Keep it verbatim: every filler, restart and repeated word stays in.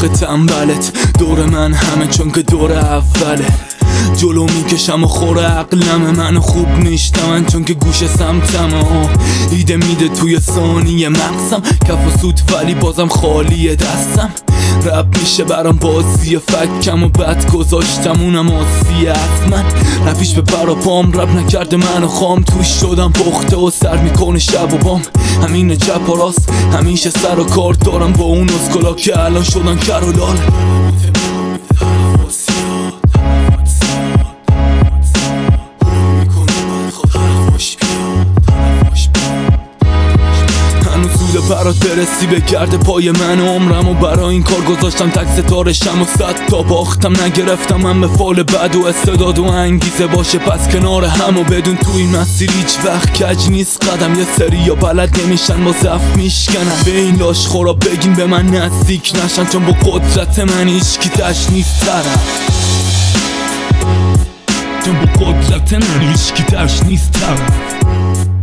آخه تنبلت دور من همه چون که دور اوله جلو میکشم و خوره عقلمه منو خوب میشتمن چون که گوش سمتمه ایده میده توی ثانیه مغزم کف و سود ولی بازم خالیه دستم رب میشه برام بازی فکم و بد گذاشتم اونم آسیه حتما رفیش به برا پام رب نکرده منو خام توش شدم پخته و سر میکنه شب و بام همینه چپ و راست همیشه سر و کار دارم با اون اسکلا که الان شدن کر و لال برات برسی بگرده پای من عمرم و برای این کار گذاشتم تک ستارشم و صد تا باختم نگرفتم من به فال بد و استعداد و انگیزه باشه پس کنار هم و بدون تو این مسیر هیچ وقت کج نیست قدم یه سری یا بلد نمیشن با ضعف میشکنن به این لاش خورا بگین به من نزدیک نشن چون با قدرت من هیچکی تش نیست ترم چون با قدرت من هیچکی تش نیست ترم